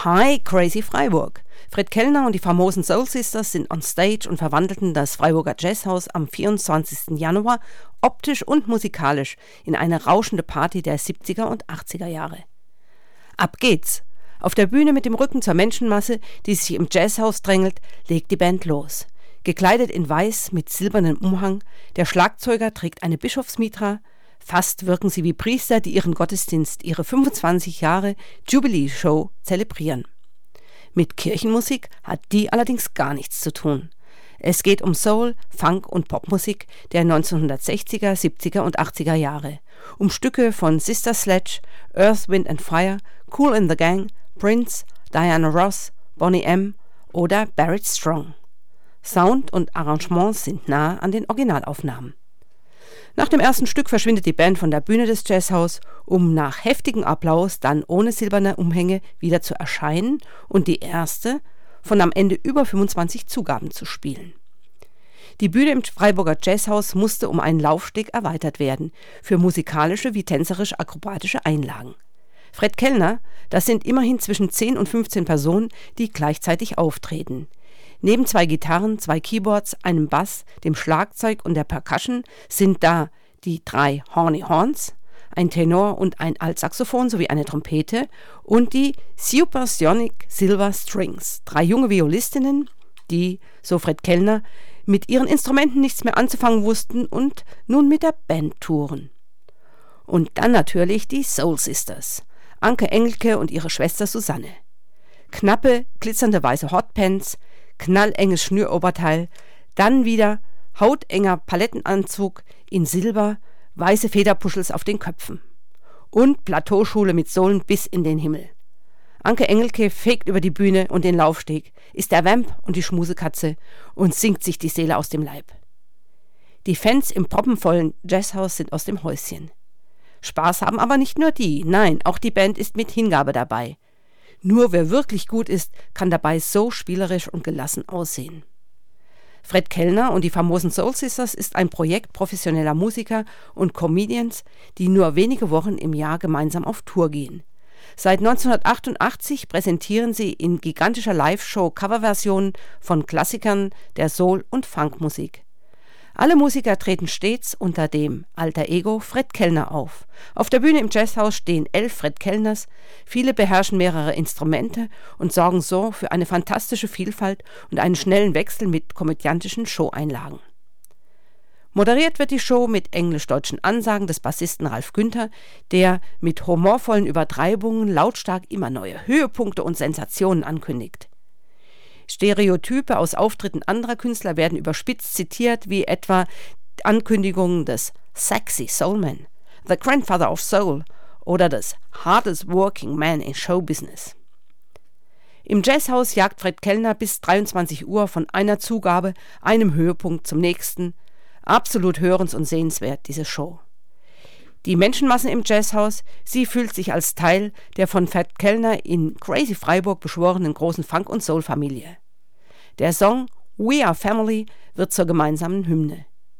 Hi, Crazy Freiburg! Fred Kellner und die famosen Soul Sisters sind on stage und verwandelten das Freiburger Jazzhaus am 24. Januar optisch und musikalisch in eine rauschende Party der 70er und 80er Jahre. Ab geht's! Auf der Bühne mit dem Rücken zur Menschenmasse, die sich im Jazzhaus drängelt, legt die Band los. Gekleidet in Weiß mit silbernem Umhang, der Schlagzeuger trägt eine Bischofsmitra. Fast wirken sie wie Priester, die ihren Gottesdienst, ihre 25 Jahre Jubilee-Show zelebrieren. Mit Kirchenmusik hat die allerdings gar nichts zu tun. Es geht um Soul, Funk und Popmusik der 1960er, 70er und 80er Jahre. Um Stücke von Sister Sledge, Earth, Wind and Fire, Kool and the Gang, Prince, Diana Ross, Boney M. oder Barrett Strong. Sound und Arrangements sind nah an den Originalaufnahmen. Nach dem ersten Stück verschwindet die Band von der Bühne des Jazzhaus, um nach heftigem Applaus dann ohne silberne Umhänge wieder zu erscheinen und die erste von am Ende über 25 Zugaben zu spielen. Die Bühne im Freiburger Jazzhaus musste um einen Laufsteg erweitert werden, für musikalische wie tänzerisch-akrobatische Einlagen. Fred Kellner, das sind immerhin zwischen 10 und 15 Personen, die gleichzeitig auftreten. Neben 2 Gitarren, 2 Keyboards, einem Bass, dem Schlagzeug und der Percussion sind da die 3 Horny Horns, ein Tenor und ein Altsaxophon sowie eine Trompete und die Supersonic Silver Strings, 3 junge Violistinnen, die, so Fred Kellner, mit ihren Instrumenten nichts mehr anzufangen wussten und nun mit der Band touren. Und dann natürlich die Soul Sisters, Anke Engelke und ihre Schwester Susanne. Knappe, glitzernde weiße Hotpants, knallenges Schnüroberteil, dann wieder hautenger Palettenanzug in Silber, weiße Federpuschels auf den Köpfen. Und Plateauschuhe mit Sohlen bis in den Himmel. Anke Engelke fegt über die Bühne und den Laufsteg, ist der Vamp und die Schmusekatze und singt sich die Seele aus dem Leib. Die Fans im proppenvollen Jazzhaus sind aus dem Häuschen. Spaß haben aber nicht nur die, nein, auch die Band ist mit Hingabe dabei. Nur wer wirklich gut ist, kann dabei so spielerisch und gelassen aussehen. Fred Kellner und die famosen Soul Sisters ist ein Projekt professioneller Musiker und Comedians, die nur wenige Wochen im Jahr gemeinsam auf Tour gehen. Seit 1988 präsentieren sie in gigantischer Live-Show Coverversionen von Klassikern der Soul- und Funkmusik. Alle Musiker treten stets unter dem Alter Ego Fred Kellner auf. Auf der Bühne im Jazzhaus stehen 11 Fred Kellners, viele beherrschen mehrere Instrumente und sorgen so für eine fantastische Vielfalt und einen schnellen Wechsel mit komödiantischen Showeinlagen. Moderiert wird die Show mit englisch-deutschen Ansagen des Bassisten Ralf Günther, der mit humorvollen Übertreibungen lautstark immer neue Höhepunkte und Sensationen ankündigt. Stereotype aus Auftritten anderer Künstler werden überspitzt zitiert, wie etwa Ankündigungen des Sexy Soulman, The Grandfather of Soul oder des Hardest Working Man in Showbusiness. Im Jazzhaus jagt Fred Kellner bis 23 Uhr von einer Zugabe, einem Höhepunkt zum nächsten. Absolut hörens- und sehenswert, diese Show. Die Menschenmassen im Jazzhaus, sie fühlt sich als Teil der von Fred Kellner in Crazy Freiburg beschworenen großen Funk- und Soul-Familie. Der Song We Are Family wird zur gemeinsamen Hymne.